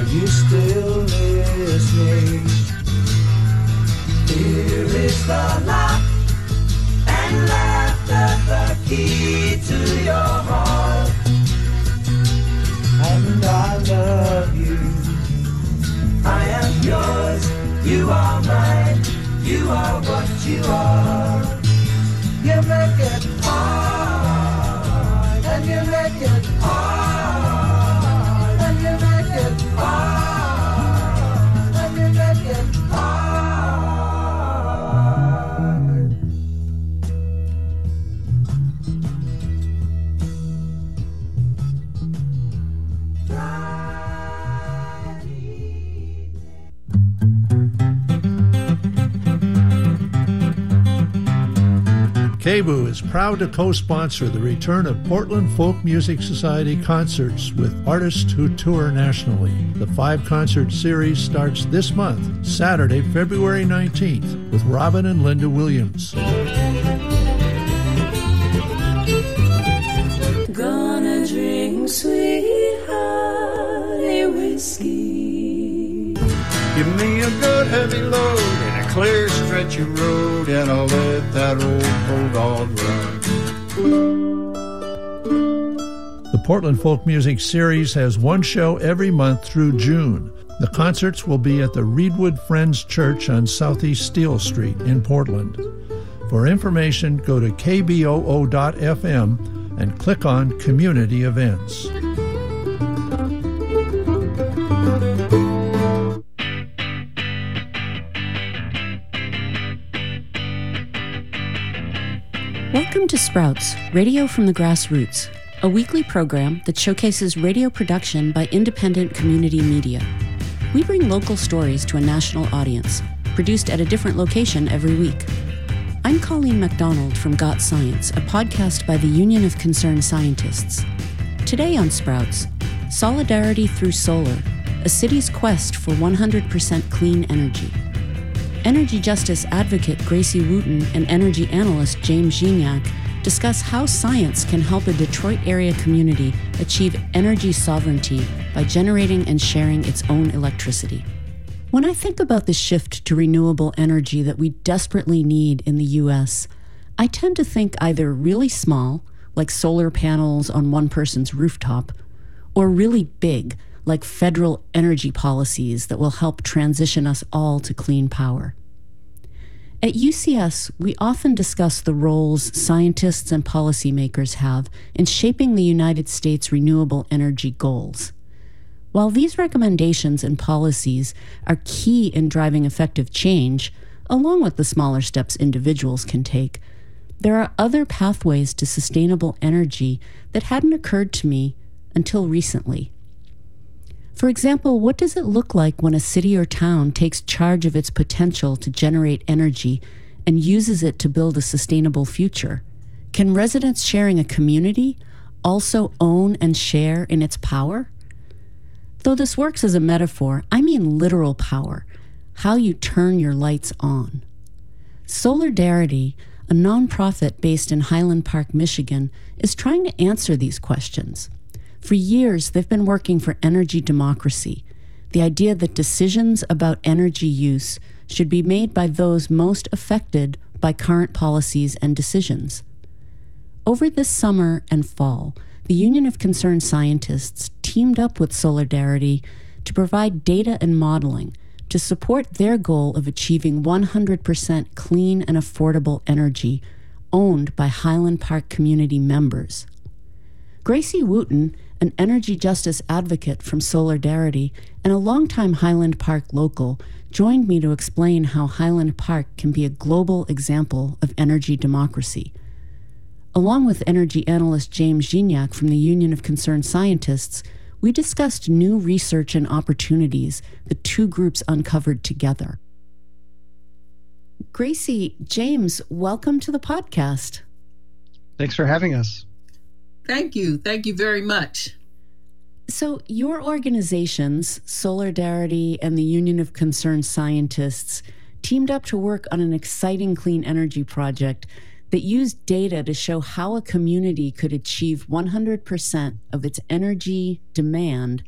you still listening? Here is the lock and laughter, the key to your heart. And I love you. I am yours, you are mine, you are what you are. You make it hard, and you make it hard, and you make it hard, and you make it hard. KBOO is proud to co-sponsor the return of Portland Folk Music Society concerts with artists who tour nationally. The 5-concert series starts this month, Saturday, February 19th, with Robin and Linda Williams. Gonna drink sweet honey whiskey. Give me a good heavy load and a clear stretch of road, and I'll let that old bulldog run. The Portland Folk Music Series has one show every month through June. The concerts will be at the Reedwood Friends Church on Southeast Steel Street in Portland. For information, go to kboo.fm and click on Community Events. Welcome to Sprouts, Radio from the Grassroots, a weekly program that showcases radio production by independent community media. We bring local stories to a national audience, produced at a different location every week. I'm Colleen MacDonald from Got Science, a podcast by the Union of Concerned Scientists. Today on Sprouts, Solidarity Through Solar, a city's quest for 100% clean energy. Energy justice advocate Gracie Wooten and energy analyst James Gignac discuss how science can help a Detroit area community achieve energy sovereignty by generating and sharing its own electricity. When I think about the shift to renewable energy that we desperately need in the U.S., I tend to think either really small, like solar panels on one person's rooftop, or really big, like federal energy policies that will help transition us all to clean power. At UCS, we often discuss the roles scientists and policymakers have in shaping the United States renewable energy goals. While these recommendations and policies are key in driving effective change, along with the smaller steps individuals can take, there are other pathways to sustainable energy that hadn't occurred to me until recently. For example, what does it look like when a city or town takes charge of its potential to generate energy and uses it to build a sustainable future? Can residents sharing a community also own and share in its power? Though this works as a metaphor, I mean literal power, how you turn your lights on. Solidarity, a nonprofit based in Highland Park, Michigan, is trying to answer these questions. For years, they've been working for energy democracy, the idea that decisions about energy use should be made by those most affected by current policies and decisions. Over this summer and fall, the Union of Concerned Scientists teamed up with Solidarity to provide data and modeling to support their goal of achieving 100% clean and affordable energy owned by Highland Park community members. Gracie Wooten, an energy justice advocate from Solidarity and a longtime Highland Park local, joined me to explain how Highland Park can be a global example of energy democracy. Along with energy analyst James Gignac from the Union of Concerned Scientists, we discussed new research and opportunities the two groups uncovered together. Gracie, James, welcome to the podcast. Thanks for having us. Thank you. Thank you very much. So your organizations, Solidarity and the Union of Concerned Scientists, teamed up to work on an exciting clean energy project that used data to show how a community could achieve 100% of its energy demand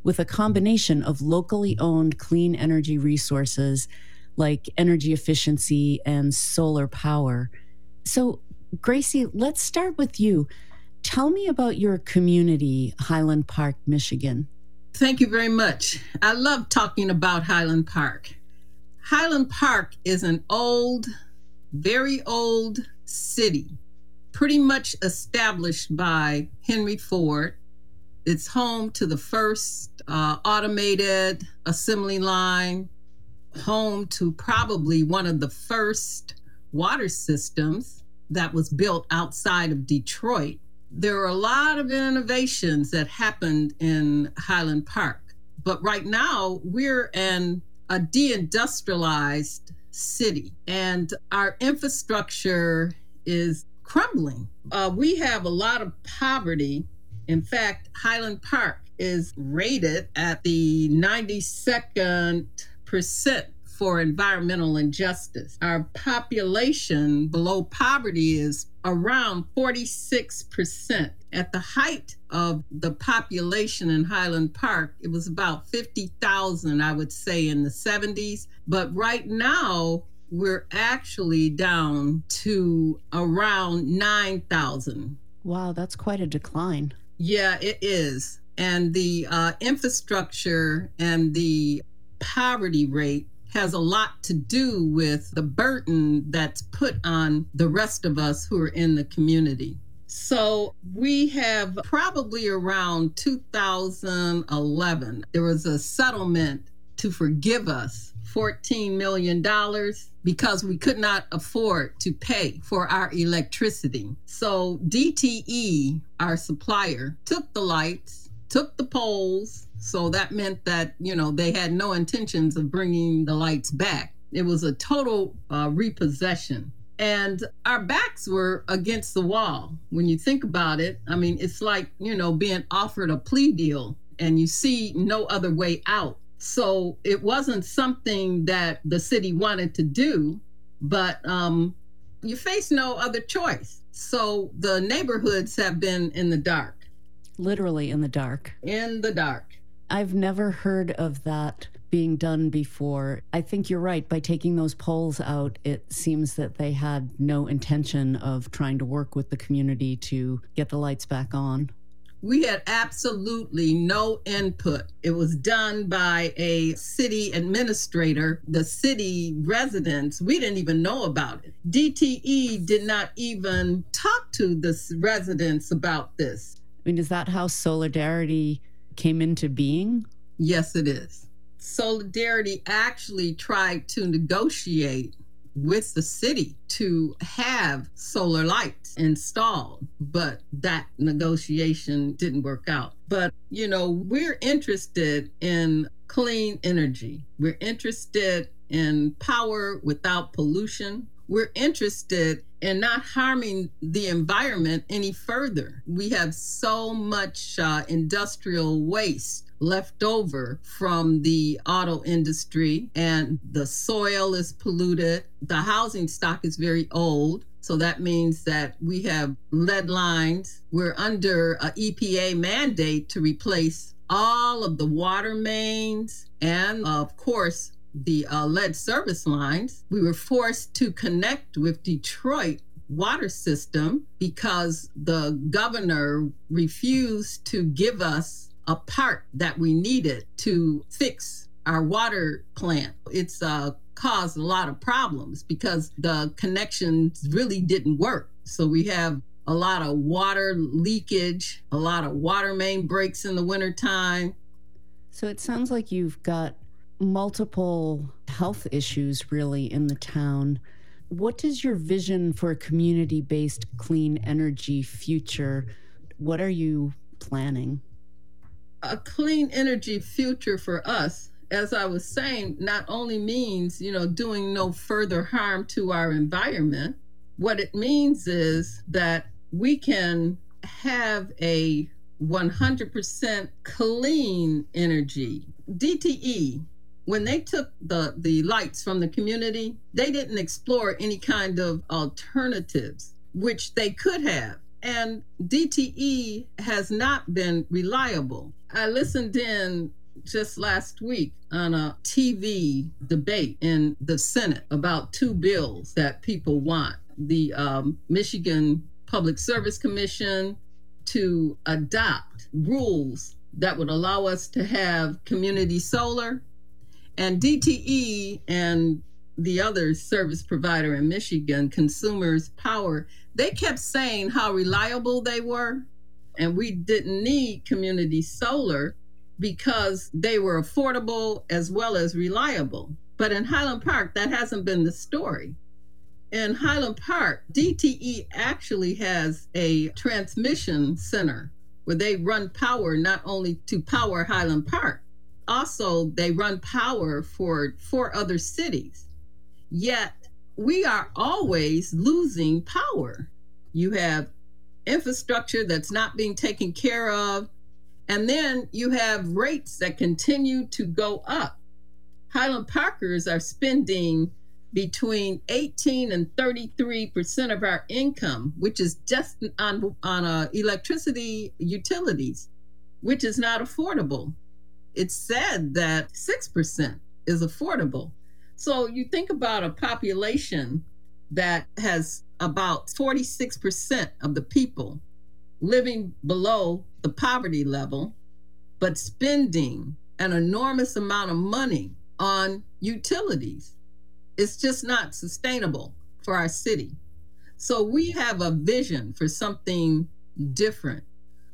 with a combination of locally owned clean energy resources like energy efficiency and solar power. So, Gracie, let's start with you. Tell me about your community, Highland Park, Michigan. Thank you very much. I love talking about Highland Park. Highland Park is an old, very old city, pretty much established by Henry Ford. It's home to the first automated assembly line, home to probably one of the first water systems that was built outside of Detroit. There are a lot of innovations that happened in Highland Park, but right now we're in a deindustrialized city and our infrastructure is crumbling. We have a lot of poverty. In fact, Highland Park is rated at the 92nd percent for environmental injustice. Our population below poverty is around 46%. At the height of the population in Highland Park, it was about 50,000, I would say, in the 70s. But right now, we're actually down to around 9,000. Wow, that's quite a decline. Yeah, it is. And the infrastructure and the poverty rate has a lot to do with the burden that's put on the rest of us who are in the community. So we have probably around 2011, there was a settlement to forgive us $14 million because we could not afford to pay for our electricity. So DTE, our supplier, took the lights, took the poles. So that meant that, they had no intentions of bringing the lights back. It was a total repossession. And our backs were against the wall. When you think about it, it's like, being offered a plea deal and you see no other way out. So it wasn't something that the city wanted to do, but you face no other choice. So the neighborhoods have been in the dark. Literally in the dark. In the dark. I've never heard of that being done before. I think you're right. By taking those poles out, it seems that they had no intention of trying to work with the community to get the lights back on. We had absolutely no input. It was done by a city administrator. The city residents, we didn't even know about it. DTE did not even talk to the residents about this. Is that how Solidarity came into being? Yes, it is. Solidarity actually tried to negotiate with the city to have solar lights installed, but that negotiation didn't work out. But, we're interested in clean energy. We're interested in power without pollution. We're interested in not harming the environment any further. We have so much industrial waste left over from the auto industry, and the soil is polluted. The housing stock is very old. So that means that we have lead lines. We're under an EPA mandate to replace all of the water mains and, of course, the lead service lines. We were forced to connect with Detroit water system because the governor refused to give us a part that we needed to fix our water plant. It's caused a lot of problems because the connections really didn't work. So we have a lot of water leakage, a lot of water main breaks in the wintertime. So it sounds like you've got multiple health issues really in the town. What is your vision for a community-based clean energy future? What are you planning? A clean energy future for us, as I was saying, not only means, doing no further harm to our environment. What it means is that we can have a 100% clean energy. DTE, when they took the lights from the community, they didn't explore any kind of alternatives, which they could have. And DTE has not been reliable. I listened in just last week on a TV debate in the Senate about two bills that people want. The Michigan Public Service Commission to adopt rules that would allow us to have community solar, and DTE and the other service provider in Michigan, Consumers Power, they kept saying how reliable they were, and we didn't need community solar because they were affordable as well as reliable. But in Highland Park, that hasn't been the story. In Highland Park, DTE actually has a transmission center where they run power not only to power Highland Park, also they run power for 4 other cities. Yet we are always losing power. You have infrastructure that's not being taken care of, and then you have rates that continue to go up. Highland Parkers are spending between 18 and 33% of our income, which is just on electricity utilities, which is not affordable. It's said that 6% is affordable. So you think about a population that has about 46% of the people living below the poverty level, but spending an enormous amount of money on utilities. It's just not sustainable for our city. So we have a vision for something different.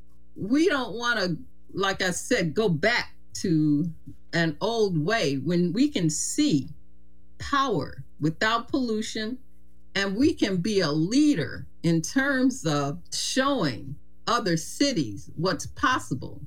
We don't want to, like I said, go back to an old way when we can see power without pollution, and we can be a leader in terms of showing other cities what's possible.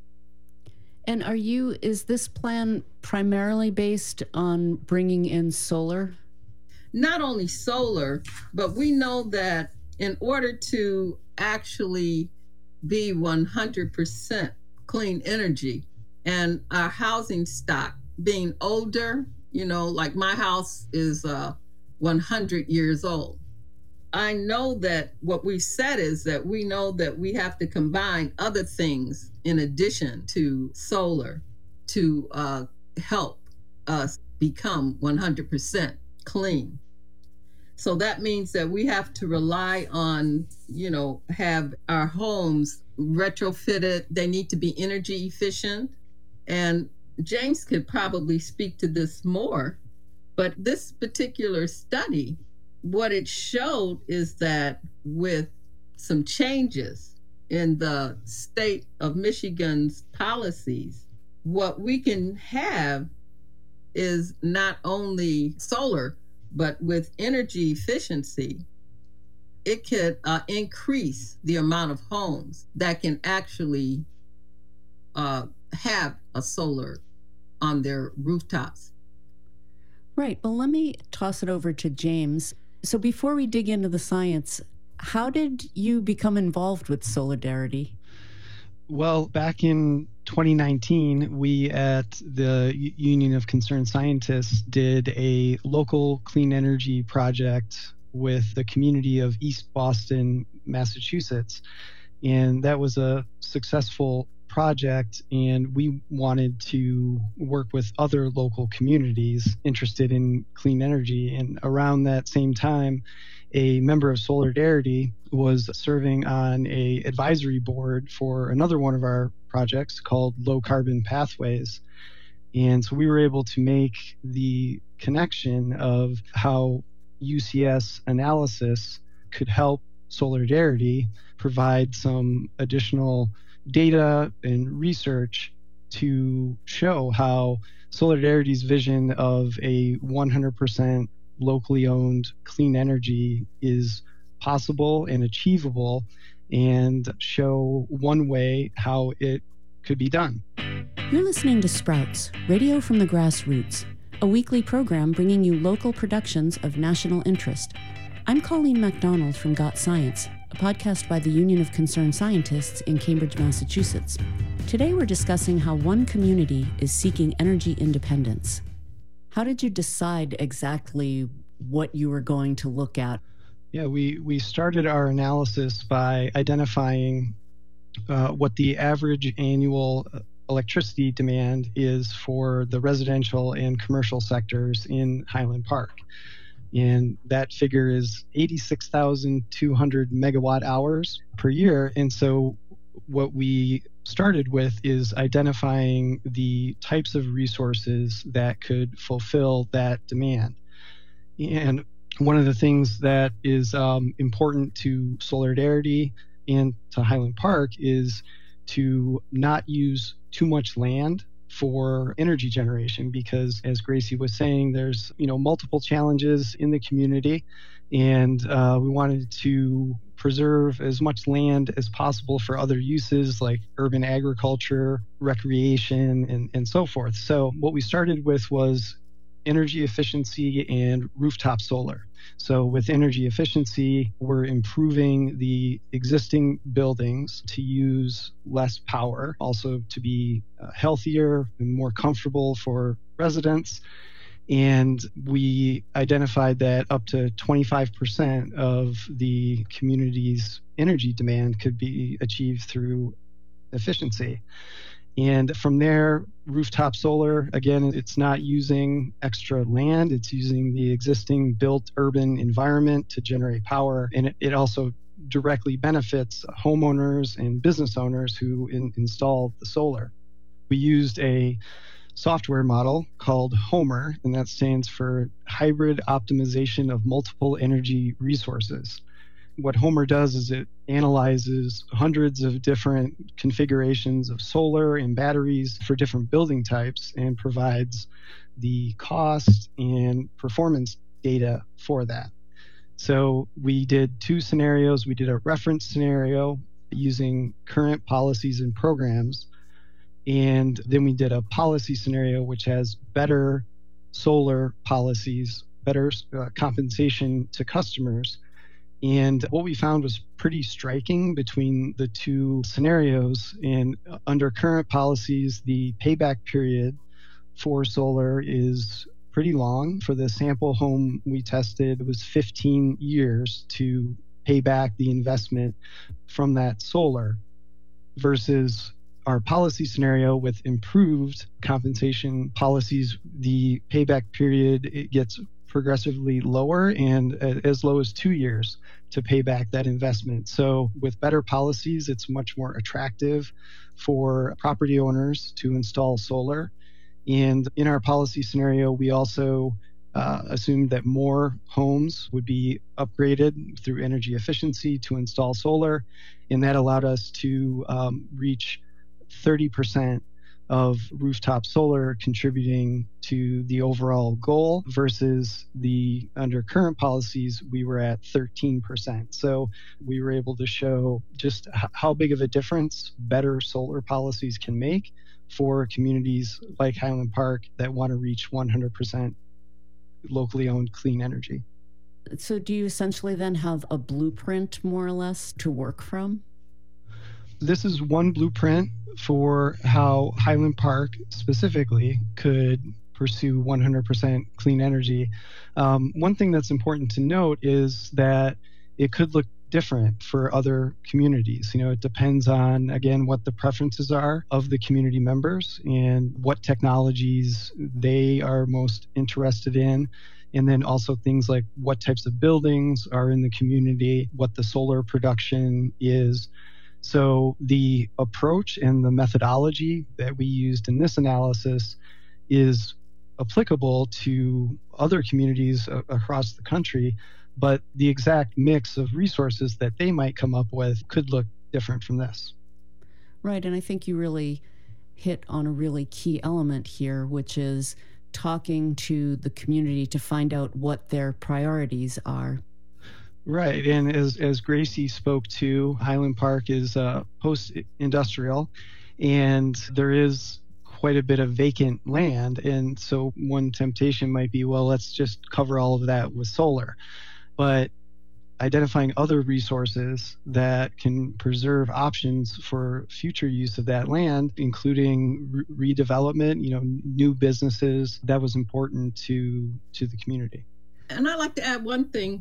And is this plan primarily based on bringing in solar? Not only solar, but we know that in order to actually be 100% clean energy, and our housing stock being older, like my house is 100 years old. I know that what we've said is that we know that we have to combine other things in addition to solar to help us become 100% clean. So that means that we have to rely on, have our homes retrofitted. They need to be energy efficient. And James could probably speak to this more, but this particular study, what it showed is that with some changes in the state of Michigan's policies, what we can have is not only solar, but with energy efficiency, it could increase the amount of homes that can actually have a solar on their rooftops. Right. Well, let me toss it over to James. So before we dig into the science, how did you become involved with Solidarity? Well, back in 2019, we at the Union of Concerned Scientists did a local clean energy project with the community of East Boston, Massachusetts. And that was a successful project, and we wanted to work with other local communities interested in clean energy. And around that same time, a member of Solidarity was serving on a advisory board for another one of our projects called Low Carbon Pathways. And so we were able to make the connection of how UCS analysis could help Solidarity provide some additional data and research to show how Solidarity's vision of a 100% locally owned clean energy is possible and achievable, and show one way how it could be done. You're listening to Sprouts, Radio from the Grassroots, a weekly program bringing you local productions of national interest. I'm Colleen MacDonald from Got Science, a podcast by the Union of Concerned Scientists in Cambridge, Massachusetts. Today we're discussing how one community is seeking energy independence. How did you decide exactly what you were going to look at? Yeah, we started our analysis by identifying what the average annual electricity demand is for the residential and commercial sectors in Highland Park. And that figure is 86,200 megawatt hours per year. And so what we started with is identifying the types of resources that could fulfill that demand. And one of the things that is important to Solidarity and to Highland Park is to not use too much land for energy generation, because as Gracie was saying, there's multiple challenges in the community, and we wanted to preserve as much land as possible for other uses like urban agriculture, recreation, and so forth. So what we started with was energy efficiency and rooftop solar. So with energy efficiency, we're improving the existing buildings to use less power, also to be healthier and more comfortable for residents. And we identified that up to 25% of the community's energy demand could be achieved through efficiency. And from there, rooftop solar, again, it's not using extra land. It's using the existing built urban environment to generate power. And it also directly benefits homeowners and business owners who install the solar. We used a software model called HOMER, and that stands for Hybrid Optimization of Multiple Energy Resources. What HOMER does is it analyzes hundreds of different configurations of solar and batteries for different building types and provides the cost and performance data for that. So we did two scenarios. We did a reference scenario using current policies and programs, and then we did a policy scenario which has better solar policies, better compensation to customers. And what we found was pretty striking between the two scenarios. And under current policies, the payback period for solar is pretty long. For the sample home we tested, it was 15 years to pay back the investment from that solar, versus our policy scenario with improved compensation policies. The payback period, it gets progressively lower and as low as 2 years to pay back that investment. So with better policies, it's much more attractive for property owners to install solar. And in our policy scenario, we also assumed that more homes would be upgraded through energy efficiency to install solar. And that allowed us to reach 30% of rooftop solar contributing to the overall goal, versus the under current policies, we were at 13%. So we were able to show just how big of a difference better solar policies can make for communities like Highland Park that want to reach 100% locally owned clean energy. So do you essentially then have a blueprint, more or less, to work from? This is one blueprint for how Highland Park specifically could pursue 100% clean energy. One thing that's important to note is that it could look different for other communities. It depends on, again, what the preferences are of the community members and what technologies they are most interested in. And then also things like what types of buildings are in the community, what the solar production is. So the approach and the methodology that we used in this analysis is applicable to other communities across the country, but the exact mix of resources that they might come up with could look different from this. Right, and I think you really hit on a really key element here, which is talking to the community to find out what their priorities are. Right, and as Gracie spoke to, Highland Park is post-industrial, and there is quite a bit of vacant land, and so one temptation might be, well, let's just cover all of that with solar. But identifying other resources that can preserve options for future use of that land, including redevelopment, new businesses, that was important to the community. And I'd like to add one thing.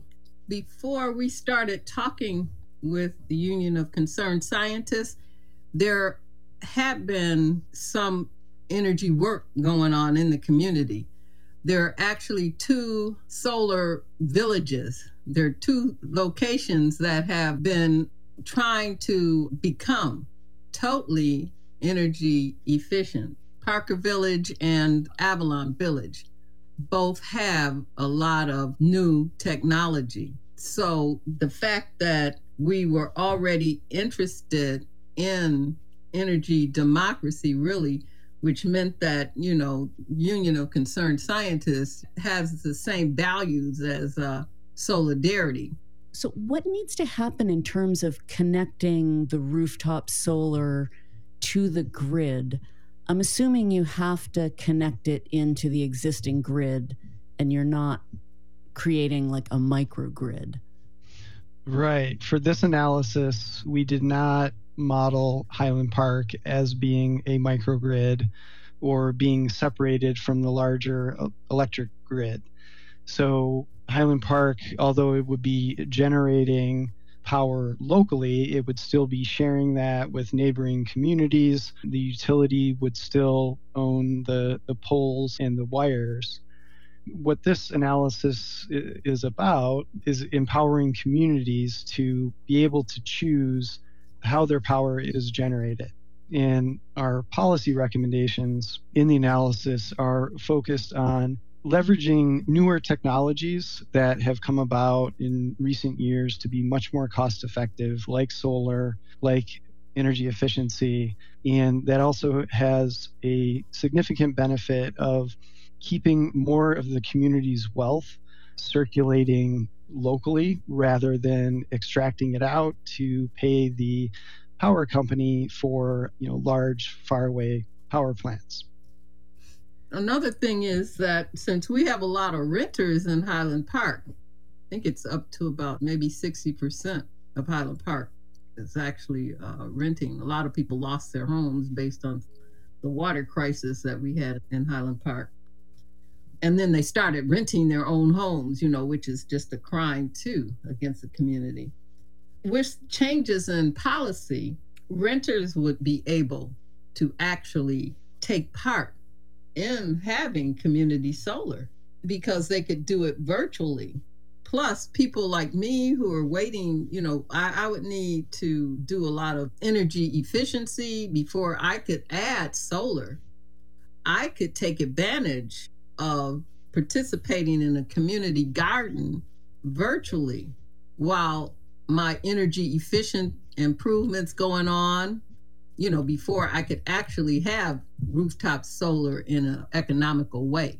Before we started talking with the Union of Concerned Scientists, there had been some energy work going on in the community. There are actually 2 solar villages. There are 2 locations that have been trying to become totally energy efficient. Parker Village and Avalon Village both have a lot of new technology. So the fact that we were already interested in energy democracy, really, which meant that, Union of Concerned Scientists has the same values as Solidarity. So what needs to happen in terms of connecting the rooftop solar to the grid? I'm assuming you have to connect it into the existing grid and you're not creating like a microgrid. Right. For this analysis, we did not model Highland Park as being a microgrid or being separated from the larger electric grid. So Highland Park, although it would be generating power locally, it would still be sharing that with neighboring communities. The utility would still own the poles and the wires. What this analysis is about is empowering communities to be able to choose how their power is generated. And our policy recommendations in the analysis are focused on leveraging newer technologies that have come about in recent years to be much more cost effective, like solar, like energy efficiency. And that also has a significant benefit of keeping more of the community's wealth circulating locally rather than extracting it out to pay the power company for, large, faraway power plants. Another thing is that since we have a lot of renters in Highland Park, I think it's up to about maybe 60% of Highland Park is actually renting. A lot of people lost their homes based on the water crisis that we had in Highland Park. And then they started renting their own homes, which is just a crime too against the community. With changes in policy, renters would be able to actually take part in having community solar because they could do it virtually. Plus, people like me who are waiting, I would need to do a lot of energy efficiency before I could add solar. I could take advantage of participating in a community garden virtually while my energy efficient improvements going on, before I could actually have rooftop solar in an economical way.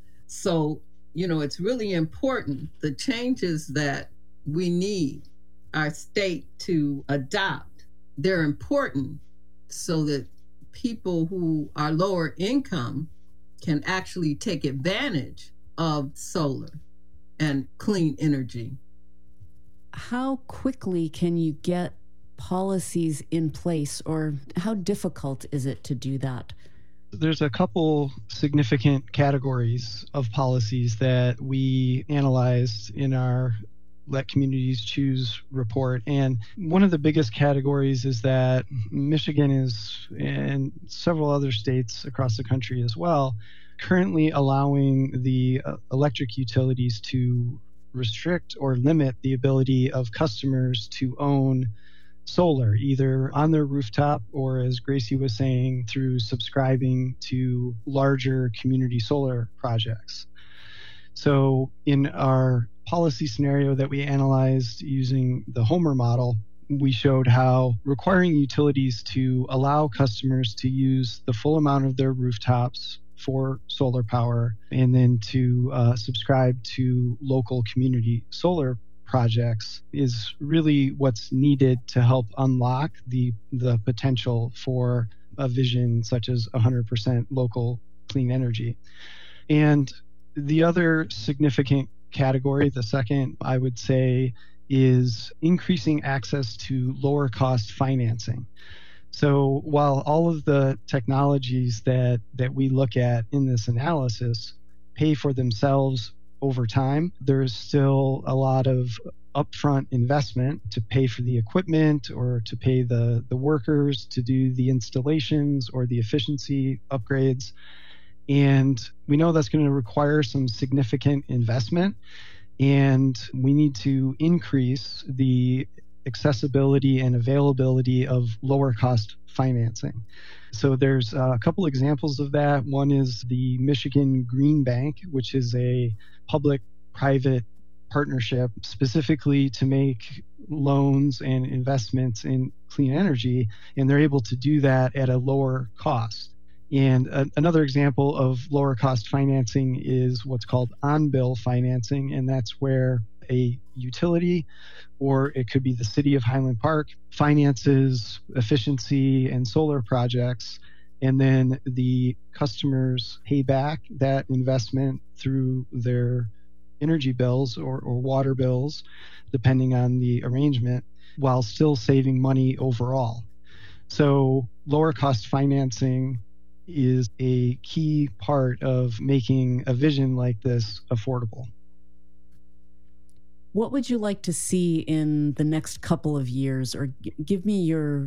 So, it's really important. The changes that we need our state to adopt, they're important so that people who are lower income can actually take advantage of solar and clean energy. How quickly can you get policies in place, or how difficult is it to do that? There's a couple significant categories of policies that we analyzed in our Let Communities Choose report. And one of the biggest categories is that Michigan is, and several other states across the country as well, currently allowing the electric utilities to restrict or limit the ability of customers to own solar, either on their rooftop or, as Gracie was saying, through subscribing to larger community solar projects. So in our policy scenario that we analyzed using the Homer model, we showed how requiring utilities to allow customers to use the full amount of their rooftops for solar power and then to subscribe to local community solar projects is really what's needed to help unlock the potential for a vision such as 100% local clean energy. And the other significant category, the second, I would say, is increasing access to lower cost financing. So while all of the technologies that we look at in this analysis pay for themselves over time. There's still a lot of upfront investment to pay for the equipment or to pay the workers to do the installations or the efficiency upgrades. And we know that's going to require some significant investment. And we need to increase the accessibility and availability of lower cost financing. So there's a couple examples of that. One is the Michigan Green Bank, which is a public-private partnership specifically to make loans and investments in clean energy, and they're able to do that at a lower cost. And another example of lower cost financing is what's called on-bill financing, and that's where a utility, or it could be the city of Highland Park, finances efficiency and solar projects, and then the customers pay back that investment through their energy bills or water bills, depending on the arrangement, while still saving money overall. So lower cost financing is a key part of making a vision like this affordable. What would you like to see in the next couple of years, or give me your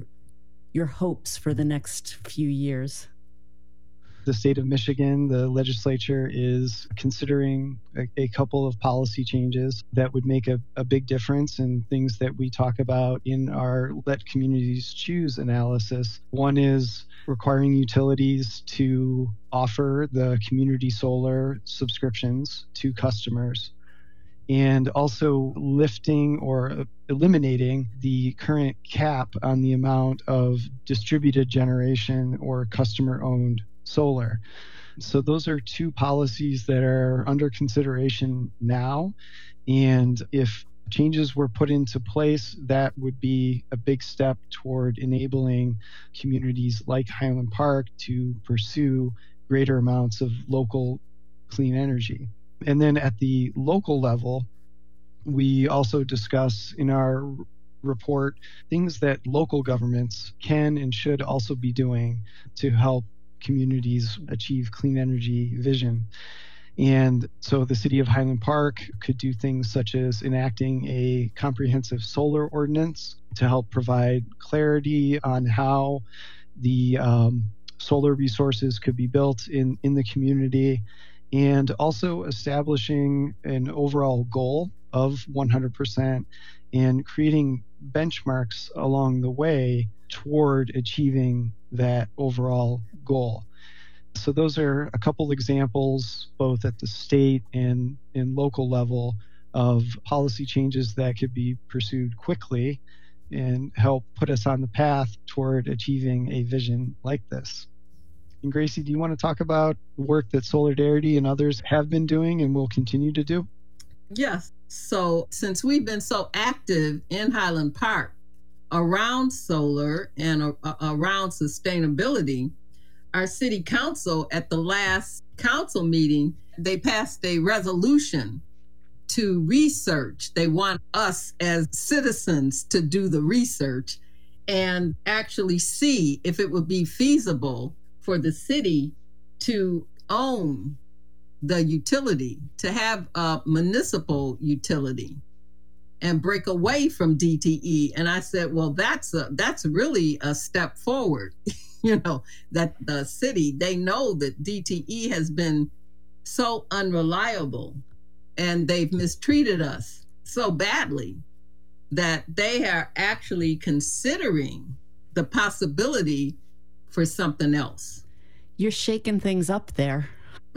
hopes for the next few years? The state of Michigan, the legislature is considering a couple of policy changes that would make a big difference in things that we talk about in our Let Communities Choose analysis. One is requiring utilities to offer the community solar subscriptions to customers, and also lifting or eliminating the current cap on the amount of distributed generation or customer-owned solar. So those are two policies that are under consideration now. And if changes were put into place, that would be a big step toward enabling communities like Highland Park to pursue greater amounts of local clean energy. And then at the local level, we also discuss in our report things that local governments can and should also be doing to help communities achieve clean energy vision. And so the city of Highland Park could do things such as enacting a comprehensive solar ordinance to help provide clarity on how the solar resources could be built in the community, and also establishing an overall goal of 100% and creating benchmarks along the way toward achieving that overall goal. So those are a couple examples, both at the state and local level, of policy changes that could be pursued quickly and help put us on the path toward achieving a vision like this. And Gracie, do you want to talk about the work that Solidarity and others have been doing and will continue to do? Yes. So since we've been so active in Highland Park around solar and around sustainability, our city council at the last council meeting, they passed a resolution to research. They want us as citizens to do the research and actually see if it would be feasible for the city to own the utility, to have a municipal utility and break away from DTE. And I said, well, that's really a step forward. You know, that the city, they know that DTE has been so unreliable and they've mistreated us so badly that they are actually considering the possibility for something else. You're shaking things up there.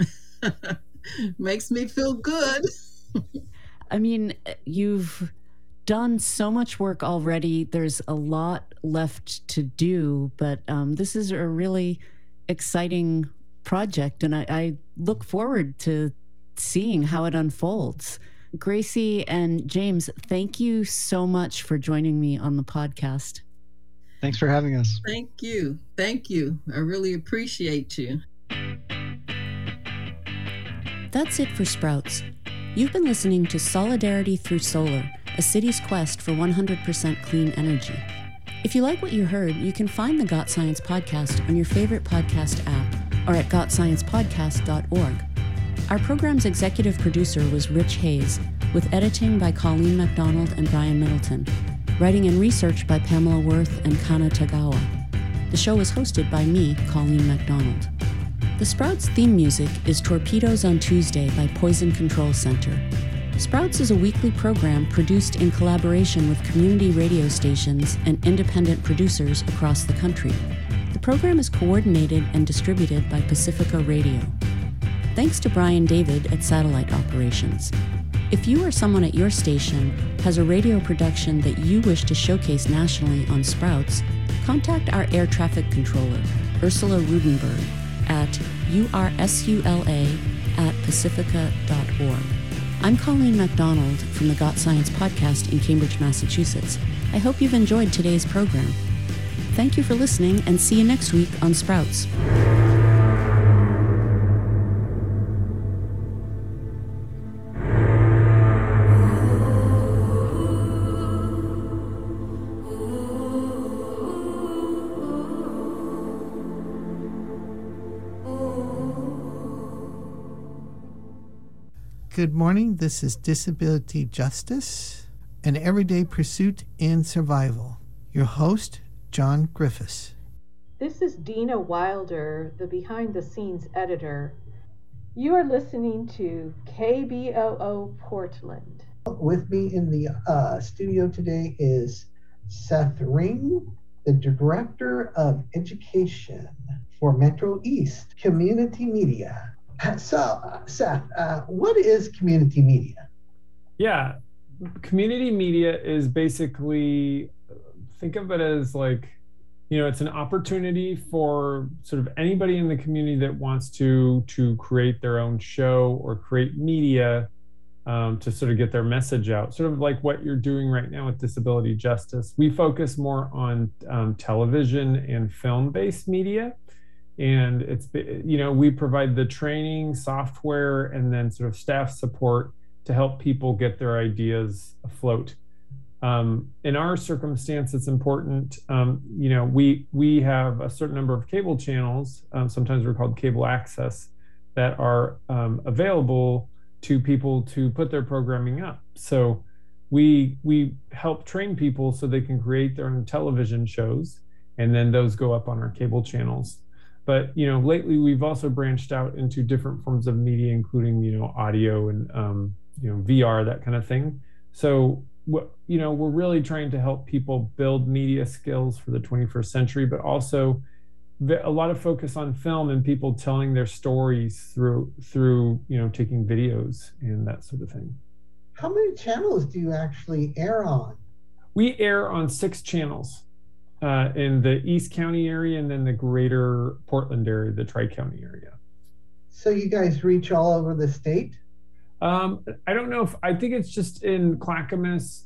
Makes me feel good. I mean, you've done so much work already. There's a lot left to do, but this is a really exciting project, and I look forward to seeing how it unfolds. Gracie and James, thank you so much for joining me on the podcast. Thanks for having us. Thank you. Thank you. I really appreciate you. That's it for Sprouts. You've been listening to Solidarity Through Solar, a city's quest for 100% clean energy. If you like what you heard, you can find the Got Science podcast on your favorite podcast app or at gotsciencepodcast.org. Our program's executive producer was Rich Hayes, with editing by Colleen MacDonald and Brian Middleton, writing and research by Pamela Worth and Kana Tagawa. The show was hosted by me, Colleen MacDonald. The Sprouts theme music is Torpedoes on Tuesday by Poison Control Center. Sprouts is a weekly program produced in collaboration with community radio stations and independent producers across the country. The program is coordinated and distributed by Pacifica Radio. Thanks to Brian David at Satellite Operations. If you or someone at your station has a radio production that you wish to showcase nationally on Sprouts, contact our air traffic controller, Ursula Rudenberg, at ursula@pacifica.org. I'm Colleen MacDonald from the Got Science podcast in Cambridge, Massachusetts. I hope you've enjoyed today's program. Thank you for listening, and see you next week on Sprouts. Good morning. This is Disability Justice, an everyday pursuit in survival. Your host, John Griffiths. This is Dina Wilder, the behind-the-scenes editor. You are listening to KBOO Portland. With me in the studio today is Seth Ring, the Director of Education for Metro East Community Media. So, Seth, what is community media? Yeah, community media is basically, think of it as like, it's an opportunity for sort of anybody in the community that wants to create their own show or create media to sort of get their message out, sort of like what you're doing right now with Disability Justice. We focus more on television and film-based media. And it's, we provide the training, software, and then sort of staff support to help people get their ideas afloat. In our circumstance, it's important, we have a certain number of cable channels, sometimes we're called cable access, that are available to people to put their programming up. So we help train people so they can create their own television shows, and then those go up on our cable channels. But, lately we've also branched out into different forms of media, including, audio and, VR, that kind of thing. So, we're really trying to help people build media skills for the 21st century, but also a lot of focus on film and people telling their stories through taking videos and that sort of thing. How many channels do you actually air on? We air on 6 channels. In the East County area and then the greater Portland area, the Tri-County area. So you guys reach all over the state? I don't know I think it's just in Clackamas,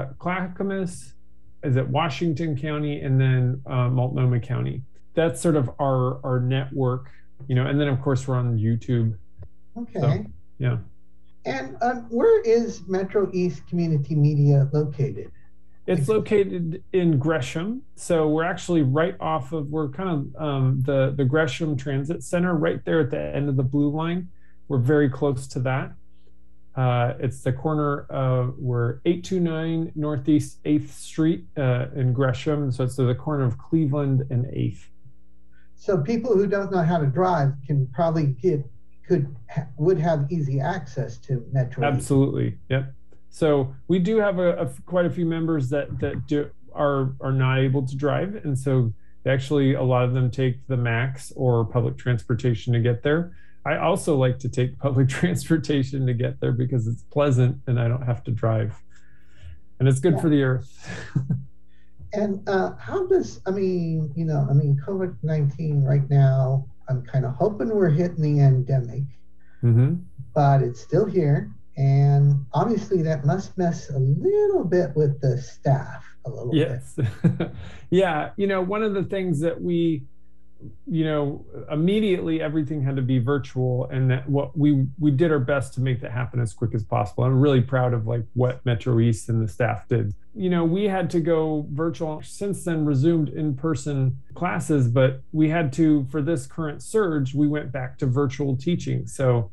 is it Washington County, and then Multnomah County. That's sort of our network, and then of course we're on YouTube. Okay. So, yeah. And where is Metro East Community Media located? It's located in Gresham. So we're actually we're kind of the Gresham Transit Center right there at the end of the blue line. We're very close to that. It's the corner of, we're 829 Northeast 8th Street in Gresham. So it's the corner of Cleveland and 8th. So people who don't know how to drive can probably would have easy access to Metro. Absolutely, yep. So we do have quite a few members that are not able to drive, and so actually a lot of them take the MAX or public transportation to get there. I also like to take public transportation to get there because it's pleasant and I don't have to drive, and it's good for the earth. And how does COVID-19 right now? I'm kind of hoping we're hitting the endemic, but it's still here. And obviously that must mess a little bit with the staff a little bit. Yeah. One of the things that we, immediately everything had to be virtual, and that what we did our best to make that happen as quick as possible. I'm really proud of what Metro East and the staff did. We had to go virtual, since then resumed in-person classes, but we had to, for this current surge, we went back to virtual teaching. So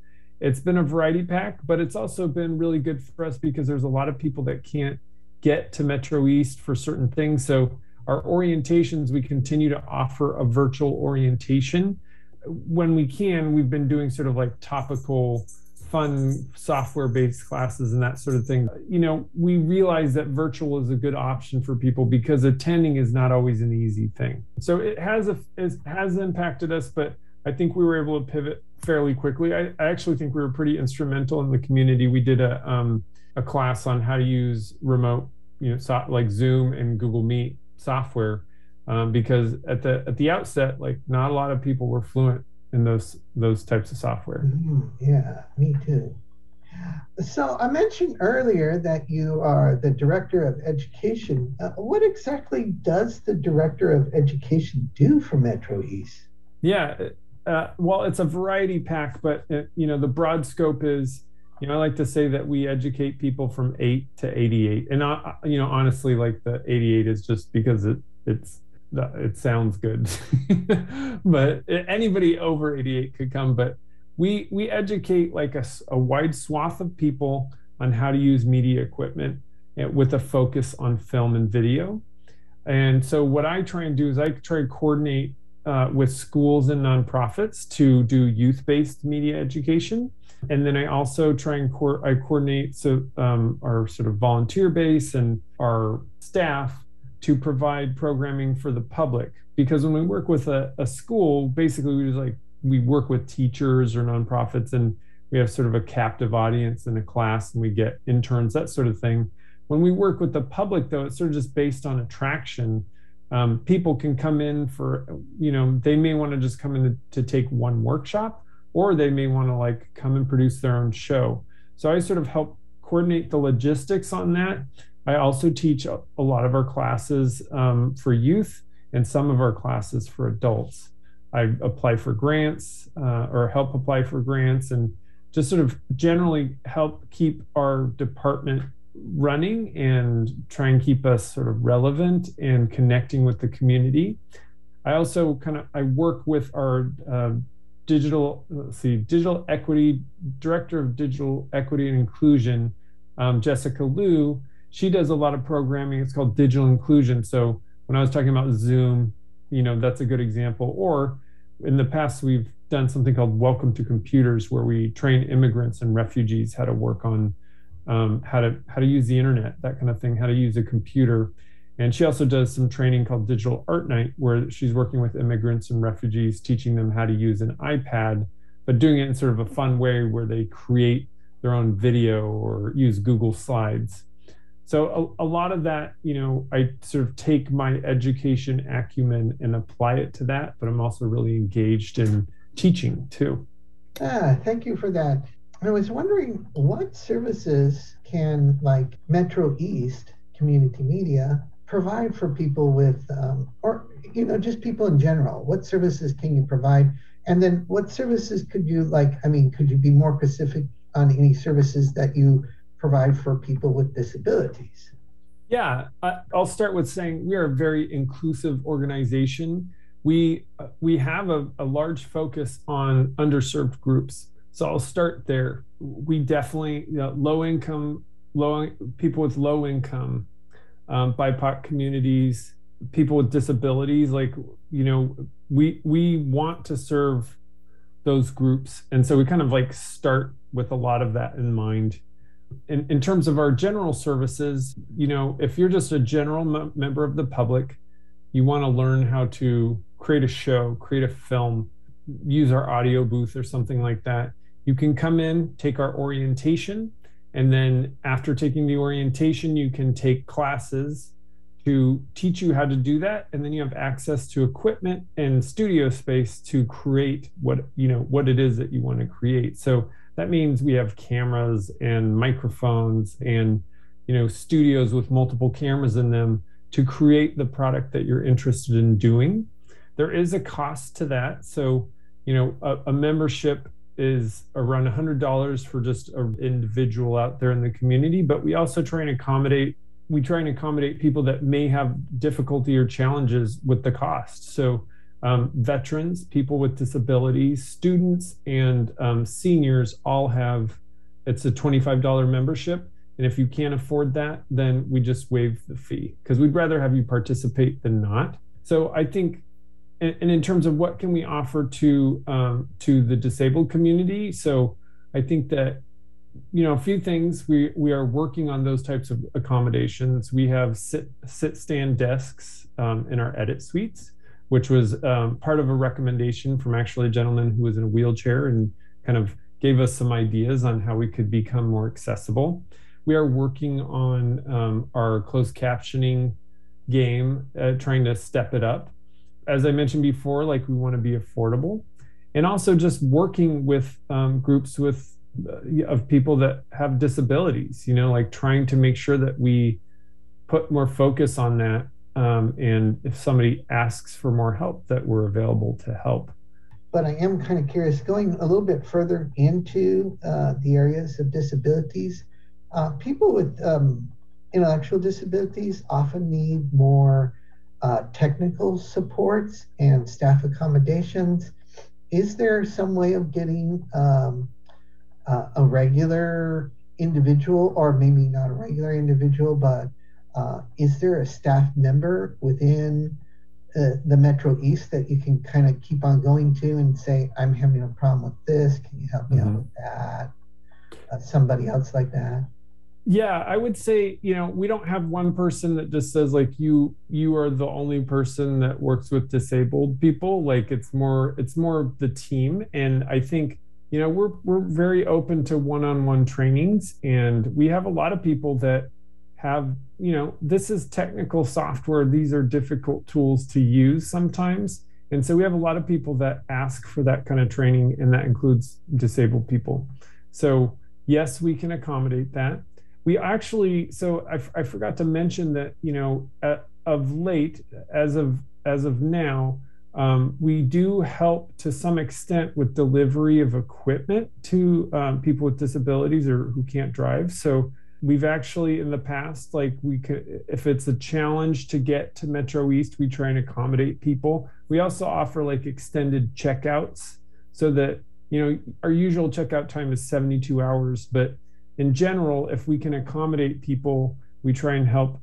it's been a variety pack, but it's also been really good for us because there's a lot of people that can't get to Metro East for certain things. So our orientations, we continue to offer a virtual orientation. When we can, we've been doing sort of like topical, fun software-based classes and that sort of thing. You know, we realize that virtual is a good option for people because attending is not always an easy thing. So it has impacted us, but I think we were able to pivot fairly quickly. I actually think we were pretty instrumental in the community. We did a class on how to use remote, like Zoom and Google Meet software, because at the outset, like not a lot of people were fluent in those types of software. Yeah, me too. So I mentioned earlier that you are the Director of Education. What exactly does the Director of Education do for Metro East? Yeah, well, it's a variety pack, but the broad scope is, I like to say that we educate people from 8 to 88, and honestly, like the 88 is just because it sounds good, but anybody over 88 could come. But we educate like a wide swath of people on how to use media equipment with a focus on film and video. And so what I try and do is I try to coordinate with schools and nonprofits to do youth-based media education. And then I also try and coordinate our sort of volunteer base and our staff to provide programming for the public. Because when we work with a school, basically we work with teachers or nonprofits, and we have sort of a captive audience in a class, and we get interns, that sort of thing. When we work with the public, though, it's sort of just based on attraction. People can come in for, they may want to just come in to take one workshop, or they may want to like come and produce their own show. So I sort of help coordinate the logistics on that. I also teach a lot of our classes for youth and some of our classes for adults. I apply for grants or help apply for grants, and just sort of generally help keep our department running and try and keep us sort of relevant and connecting with the community. I also I work with our digital equity, Director of Digital Equity and Inclusion, Jessica Liu. She does a lot of programming. It's called Digital Inclusion. So when I was talking about Zoom, that's a good example. Or in the past, we've done something called Welcome to Computers, where we train immigrants and refugees how to work on how to use the internet, that kind of thing, how to use a computer. And she also does some training called Digital Art Night, where she's working with immigrants and refugees, teaching them how to use an iPad, but doing it in sort of a fun way where they create their own video or use Google Slides. So a lot of that, I sort of take my education acumen and apply it to that, but I'm also really engaged in teaching too. Thank you for that. I was wondering, what services can Metro East Community Media provide for people with, or just people in general? What services can you provide? And then what services could you could you be more specific on any services that you provide for people with disabilities? Yeah, I'll start with saying we are a very inclusive organization. We have a large focus on underserved groups. So I'll start there. We definitely, people with low income, BIPOC communities, people with disabilities, we want to serve those groups. And so we kind of start with a lot of that in mind. In terms of our general services, if you're just a general member of the public, you want to learn how to create a show, create a film, use our audio booth or something like that, you can come in, take our orientation, and then after taking the orientation, you can take classes to teach you how to do that, and then you have access to equipment and studio space to create what it is that you want to create. So that means we have cameras and microphones and studios with multiple cameras in them to create the product that you're interested in doing. There is a cost to that. So a membership is around $100 for just an individual out there in the community, but we also try and accommodate people that may have difficulty or challenges with the cost. So Veterans, people with disabilities, students, and seniors all have, it's a $25 membership. And if you can't afford that, then we just waive the fee because we'd rather have you participate than not. So I think, and in terms of what can we offer to the disabled community, so I think that, a few things, we are working on those types of accommodations. We have sit-stand desks in our edit suites, which was part of a recommendation from actually a gentleman who was in a wheelchair and kind of gave us some ideas on how we could become more accessible. We are working on our closed captioning game, trying to step it up. As I mentioned before, like we want to be affordable, and also just working with groups of people that have disabilities, like trying to make sure that we put more focus on that. And if somebody asks for more help, that we're available to help. But I am kind of curious, going a little bit further into the areas of disabilities, people with intellectual disabilities often need more technical supports and staff accommodations. Is there some way of getting a regular individual, or maybe not a regular individual, but is there a staff member within the Metro East that you can kind of keep on going to and say, I'm having a problem with this, can you help me out with that? Somebody else like that? Yeah, I would say, we don't have one person that just says like you are the only person that works with disabled people. Like it's more of the team. And I think, we're very open to one-on-one trainings, and we have a lot of people that have, this is technical software. These are difficult tools to use sometimes. And so we have a lot of people that ask for that kind of training, and that includes disabled people. So yes, we can accommodate that. We actually, so I forgot to mention that, of late, as of now, we do help to some extent with delivery of equipment to people with disabilities or who can't drive. So we've actually in the past, like we could, if it's a challenge to get to Metro East, we try and accommodate people. We also offer like extended checkouts so that, our usual checkout time is 72 hours, but in general, if we can accommodate people, we try and help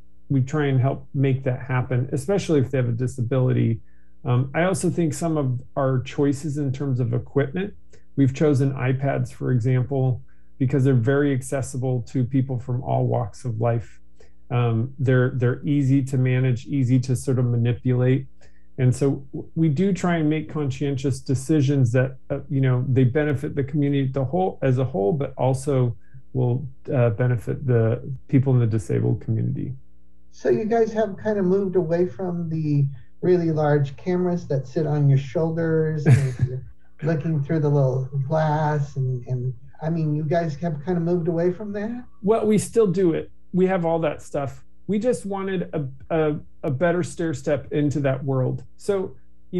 make that happen, especially if they have a disability. I also think some of our choices in terms of equipment, we've chosen iPads, for example, because they're very accessible to people from all walks of life. They're easy to manage, easy to sort of manipulate. And so we do try and make conscientious decisions that, they benefit the community as a whole, but also will benefit the people in the disabled community. So you guys have kind of moved away from the really large cameras that sit on your shoulders and you're looking through the little glass and I mean, you guys have kind of moved away from that? Well, we still do it. We have all that stuff. We just wanted a better stair step into that world. So,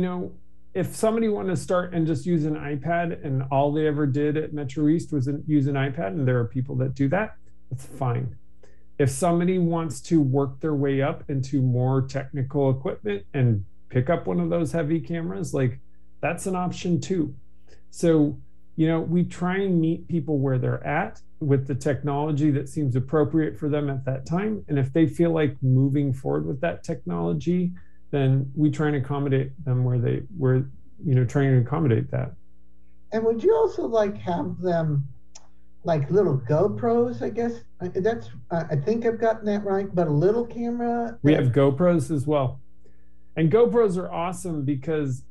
if somebody wanted to start and just use an iPad and all they ever did at Metro East was use an iPad, and there are people that do that, that's fine. If somebody wants to work their way up into more technical equipment and pick up one of those heavy cameras, like that's an option too. So, we try and meet people where they're at with the technology that seems appropriate for them at that time. And if they feel like moving forward with that technology, then we try and accommodate them where trying to accommodate that. And would you also have them like little GoPros, I guess? I think I've gotten that right, but a little camera? We have GoPros as well. And GoPros are awesome because,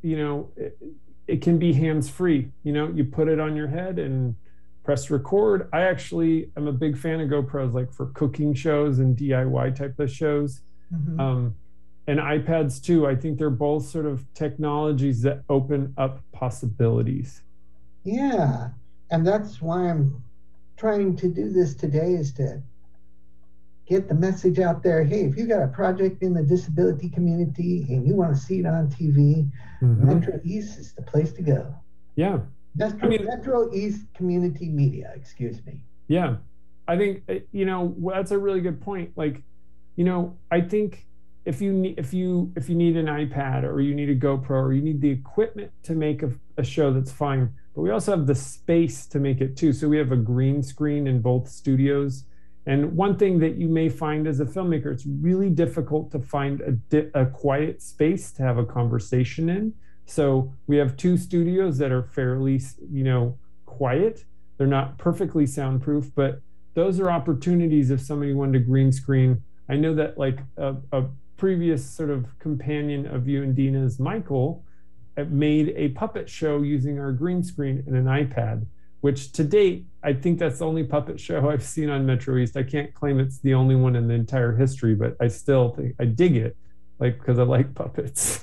it can be hands-free. You put it on your head and press record. I actually am a big fan of GoPros, like for cooking shows and DIY type of shows. Mm-hmm. And iPads too. I think they're both sort of technologies that open up possibilities. Yeah, and that's why I'm trying to do this today, is to get the message out there. Hey, if you got a project in the disability community and you want to see it on TV, mm-hmm. Metro East is the place to go. Yeah. Metro East Community Media, excuse me. Yeah. I think, that's a really good point. Like, I think if you need an iPad, or you need a GoPro, or you need the equipment to make a show, that's fine. But we also have the space to make it too. So we have a green screen in both studios. And one thing that you may find as a filmmaker, it's really difficult to find a quiet space to have a conversation in. So we have 2 studios that are fairly, quiet. They're not perfectly soundproof, but those are opportunities if somebody wanted to green screen. I know that like a previous sort of companion of you and Dina's, Michael, made a puppet show using our green screen and an iPad, which to date, I think that's the only puppet show I've seen on Metro East. I can't claim it's the only one in the entire history, but I still think I dig it, because I like puppets.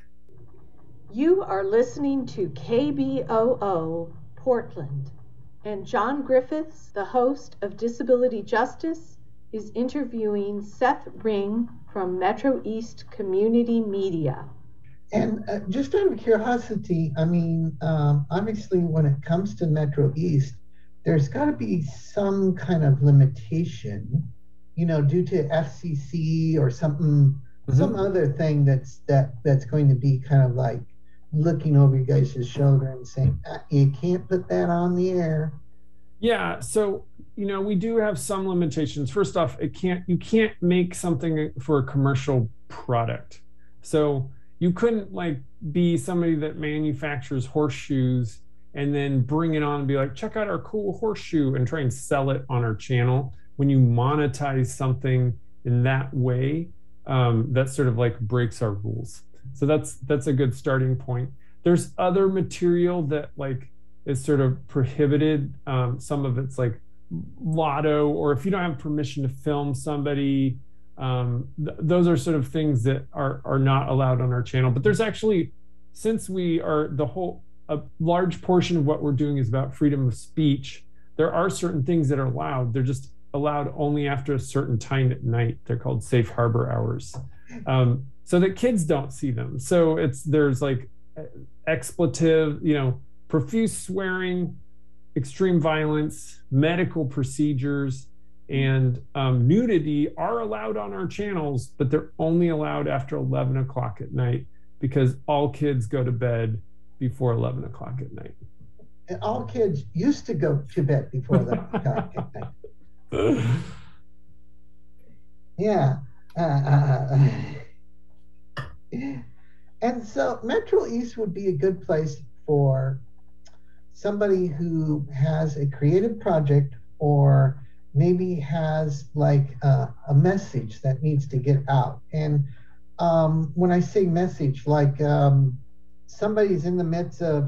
You are listening to KBOO Portland, and John Griffiths, the host of Disability Justice, is interviewing Seth Ring from Metro East Community Media. And just out of curiosity, I mean, obviously when it comes to Metro East, there's got to be some kind of limitation, due to FCC or something, some other thing that's going to be kind of like looking over you guys' shoulder and saying, you can't put that on the air. Yeah, so we do have some limitations. First off, you can't make something for a commercial product. So you couldn't be somebody that manufactures horseshoes and then bring it on and be like, check out our cool horseshoe, and try and sell it on our channel. When you monetize something in that way, that sort of breaks our rules. So that's a good starting point. There's other material that is sort of prohibited. Some of it's like lotto, or if you don't have permission to film somebody, those are sort of things that are not allowed on our channel. But there's actually, since we are a large portion of what we're doing is about freedom of speech, there are certain things that are allowed. They're just allowed only after a certain time at night. They're called safe harbor hours, so that kids don't see them. So there's expletive, profuse swearing, extreme violence, medical procedures, and nudity are allowed on our channels, but they're only allowed after 11 o'clock at night, because all kids go to bed before 11 o'clock at night. And all kids used to go to bed before 11 o'clock at night. Yeah. And so Metro East would be a good place for somebody who has a creative project, or maybe has a message that needs to get out. And when I say message, somebody's in the midst of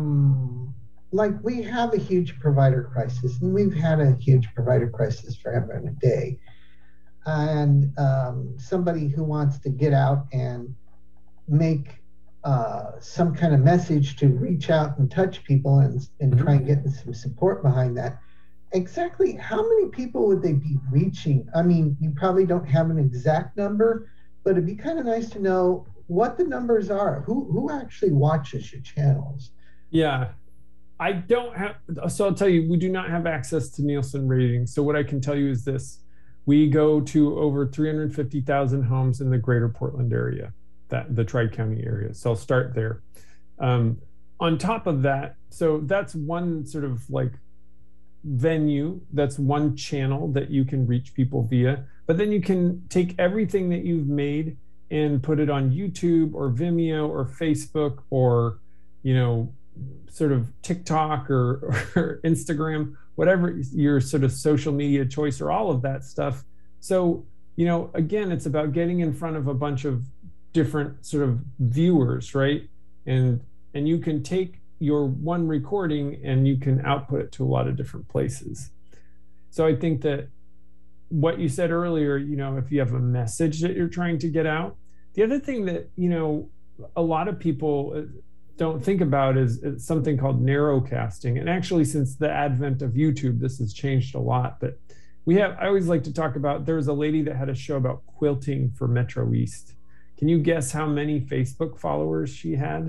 we have a huge provider crisis, and we've had a huge provider crisis forever and a day. And somebody who wants to get out and make some kind of message to reach out and touch people and try and get some support behind that. Exactly how many people would they be reaching? I mean, you probably don't have an exact number, but it'd be kind of nice to know what the numbers are. Who actually watches your channels? Yeah, I don't have, so I'll tell you, we do not have access to Nielsen ratings. So what I can tell you is this: we go to over 350,000 homes in the greater Portland area, the Tri-County area. So I'll start there. On top of that, so that's one sort of venue, that's one channel that you can reach people via, but then you can take everything that you've made and put it on YouTube or Vimeo or Facebook or, sort of TikTok or Instagram, whatever your sort of social media choice, or all of that stuff. So, again, it's about getting in front of a bunch of different sort of viewers, right? And you can take your one recording and you can output it to a lot of different places. So I think that what you said earlier, if you have a message that you're trying to get out, the other thing that, a lot of people don't think about is something called narrowcasting. And actually, since the advent of YouTube, this has changed a lot. But I always like to talk about, there was a lady that had a show about quilting for Metro East. Can you guess how many Facebook followers she had?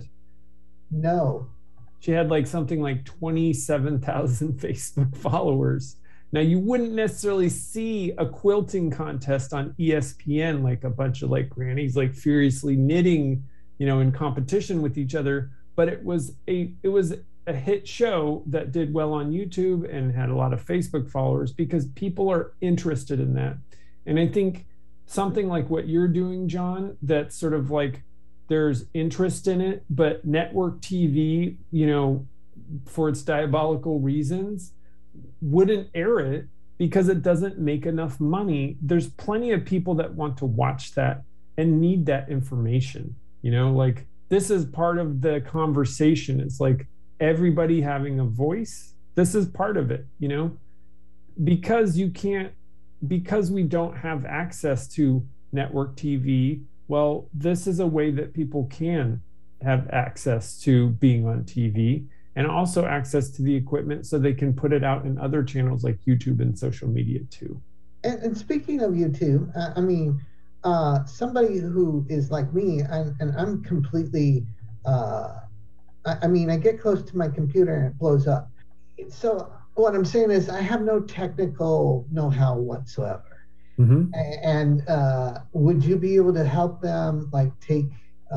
No. She had something like 27,000 Facebook followers. Now, you wouldn't necessarily see a quilting contest on ESPN, like a bunch of like grannies like furiously knitting, in competition with each other. But it was a hit show that did well on YouTube and had a lot of Facebook followers because people are interested in that. And I think something like what you're doing, John, that's sort of like there's interest in it, but network TV, for its diabolical reasons, wouldn't air it because it doesn't make enough money. There's plenty of people that want to watch that and need that information. Like this is part of the conversation. It's like everybody having a voice. This is part of it, because we don't have access to network TV. Well, this is a way that people can have access to being on TV and also access to the equipment so they can put it out in other channels like YouTube and social media too. And speaking of YouTube, somebody who is like me, and I'm completely, I get close to my computer and it blows up. So what I'm saying is I have no technical know-how whatsoever. Mm-hmm. And would you be able to help them like take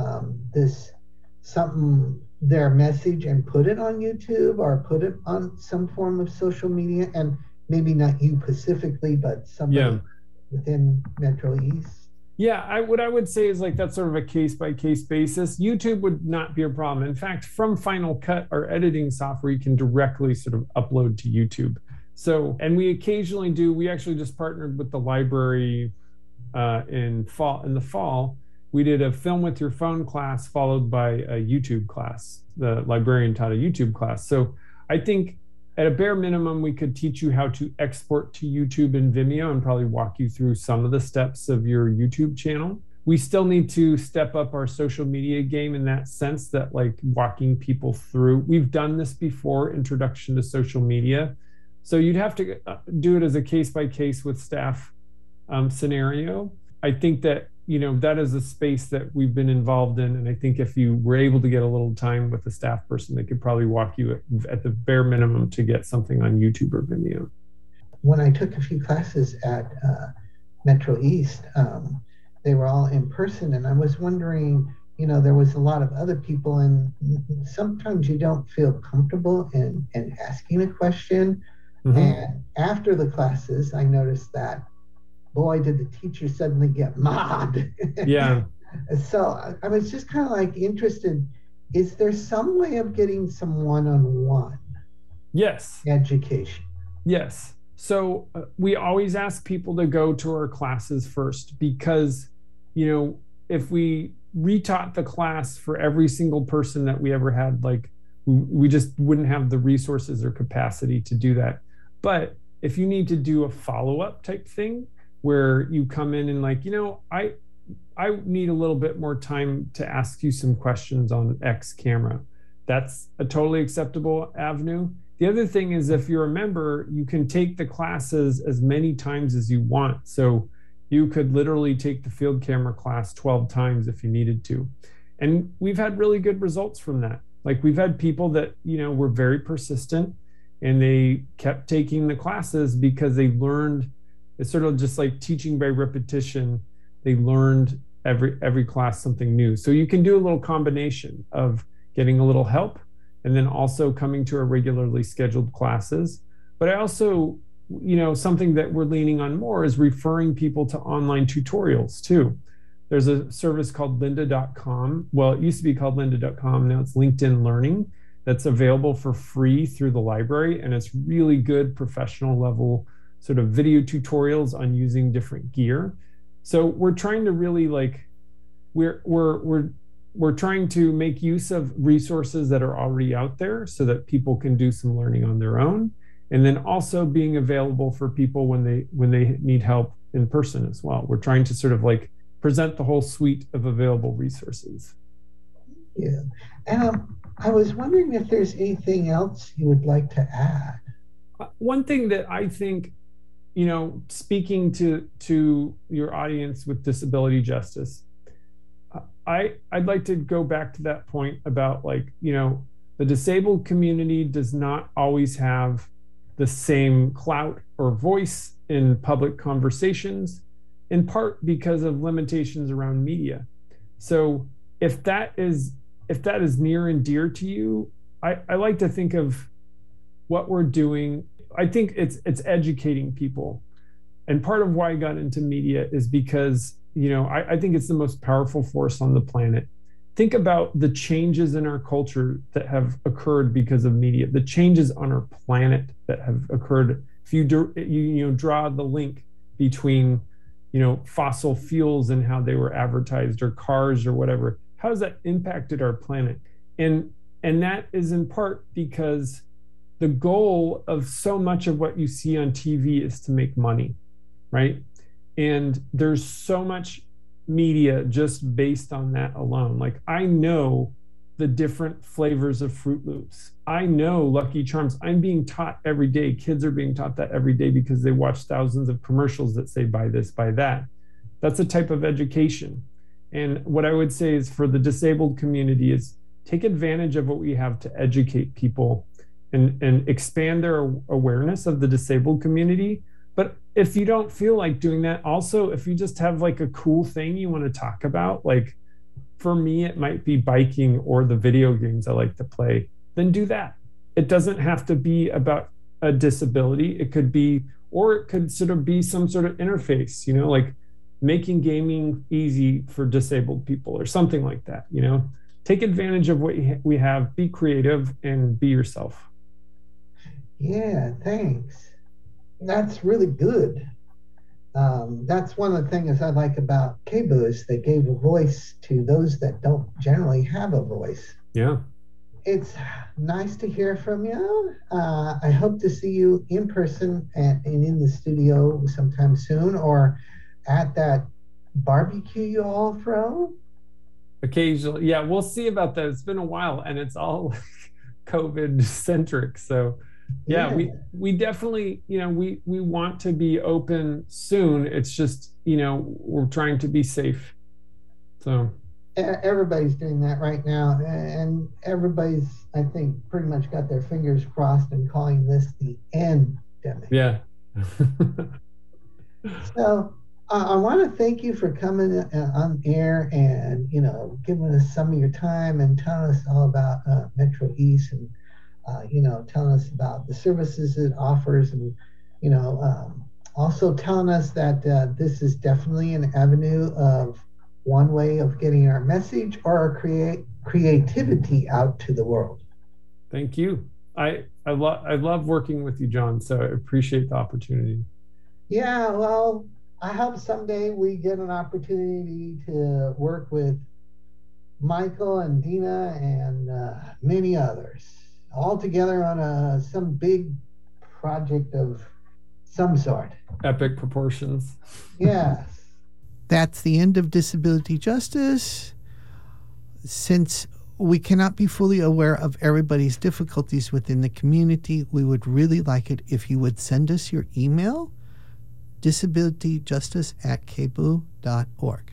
their message and put it on YouTube or put it on some form of social media? And maybe not you specifically, but somebody within Metro East? Yeah, what I would say is like that's sort of a case-by-case basis. YouTube would not be a problem. In fact, from Final Cut, our editing software, you can directly sort of upload to YouTube. So, and we occasionally do, we actually just partnered with the library in the fall. We did a film with your phone class followed by a YouTube class. The librarian taught a YouTube class. So I think at a bare minimum, we could teach you how to export to YouTube and Vimeo and probably walk you through some of the steps of your YouTube channel. We still need to step up our social media game in that sense, that like walking people through. We've done this before, introduction to social media. So you'd have to do it as a case-by-case with staff scenario. I think that, that is a space that we've been involved in. And I think if you were able to get a little time with a staff person, they could probably walk you at the bare minimum to get something on YouTube or Vimeo. When I took a few classes at Metro East, they were all in person. And I was wondering, there was a lot of other people, and sometimes you don't feel comfortable in asking a question. Mm-hmm. And after the classes, I noticed that, boy, did the teacher suddenly get mobbed. Yeah. So I was just kind of like interested, is there some way of getting some one-on-one education? Yes. So we always ask people to go to our classes first because, if we retaught the class for every single person that we ever had, like we just wouldn't have the resources or capacity to do that. But if you need to do a follow-up type thing, where you come in and like, I need a little bit more time to ask you some questions on X camera. That's a totally acceptable avenue. The other thing is, if you're a member, you can take the classes as many times as you want. So you could literally take the field camera class 12 times if you needed to. And we've had really good results from that. Like we've had people that, were very persistent and they kept taking the classes because they learned. It's sort of just like teaching by repetition. They learned every class something new. So you can do a little combination of getting a little help and then also coming to our regularly scheduled classes. But I also, something that we're leaning on more is referring people to online tutorials too. There's a service called lynda.com. Well, it used to be called lynda.com. Now it's LinkedIn Learning. That's available for free through the library. And it's really good professional level sort of video tutorials on using different gear. So we're trying to really we're trying to make use of resources that are already out there so that people can do some learning on their own, and then also being available for people when they need help in person as well. We're trying to sort of like present the whole suite of available resources. Yeah. I was wondering if there's anything else you would like to add. One thing that I think, speaking to your audience with disability justice, I'd like to go back to that point about the disabled community does not always have the same clout or voice in public conversations, in part because of limitations around media. So if that is near and dear to you, I like to think of what we're doing. I think it's educating people. And part of why I got into media is because, I think it's the most powerful force on the planet. Think about the changes in our culture that have occurred because of media, the changes on our planet that have occurred. If you draw the link between, fossil fuels and how they were advertised, or cars or whatever, how has that impacted our planet? And that is in part because the goal of so much of what you see on TV is to make money, right? And there's so much media just based on that alone. Like, I know the different flavors of Fruit Loops. I know Lucky Charms. I'm being taught every day. Kids are being taught that every day because they watch thousands of commercials that say buy this, buy that. That's a type of education. And what I would say is, for the disabled community, is take advantage of what we have to educate people and expand their awareness of the disabled community. But if you don't feel like doing that, also, if you just have like a cool thing you want to talk about, like for me, it might be biking or the video games I like to play, then do that. It doesn't have to be about a disability. It could be, or it could sort of be some sort of interface, like making gaming easy for disabled people or something like that. Take advantage of what we have, be creative, and be yourself. Yeah, thanks. That's really good. That's one of the things I like about KBOO is they gave a voice to those that don't generally have a voice. Yeah. It's nice to hear from you. I hope to see you in person and in the studio sometime soon, or at that barbecue you all throw. Occasionally. Yeah, we'll see about that. It's been a while, and it's all COVID centric. So yeah, we definitely, we want to be open soon. It's just, we're trying to be safe. So everybody's doing that right now, and everybody's, I think, pretty much got their fingers crossed and calling this the endemic. Yeah. So I want to thank you for coming on air and, giving us some of your time and telling us all about Metro East, and telling us about the services it offers, and, also telling us that this is definitely an avenue of one way of getting our message or our creativity out to the world. Thank you. I love working with you, John, so I appreciate the opportunity. Yeah, well, I hope someday we get an opportunity to work with Michael and Dina and many others, all together on some big project of some sort. Epic proportions. Yes. That's the end of Disability Justice. Since we cannot be fully aware of everybody's difficulties within the community, we would really like it if you would send us your email, disabilityjustice@kboo.org.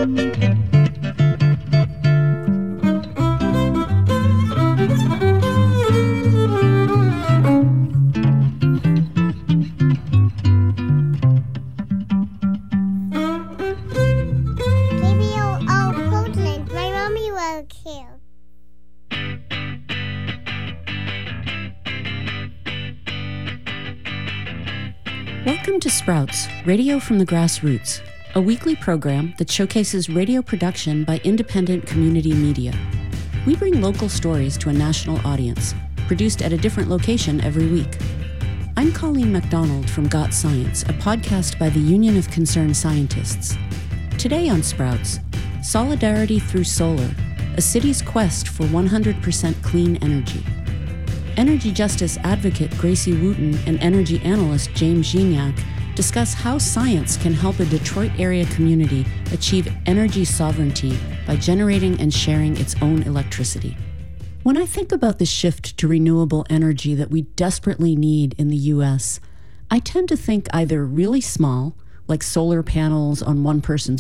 Welcome to Sprouts, Radio from the Grassroots, a weekly program that showcases radio production by independent community media. We bring local stories to a national audience, produced at a different location every week. I'm Colleen MacDonald from Got Science, a podcast by the Union of Concerned Scientists. Today on Sprouts, Solidarity Through Solar, a city's quest for 100% clean energy. Energy justice advocate Gracie Wooten and energy analyst James Gignac discuss how science can help a Detroit area community achieve energy sovereignty by generating and sharing its own electricity. When I think about the shift to renewable energy that we desperately need in the U.S., I tend to think either really small, like solar panels on one person's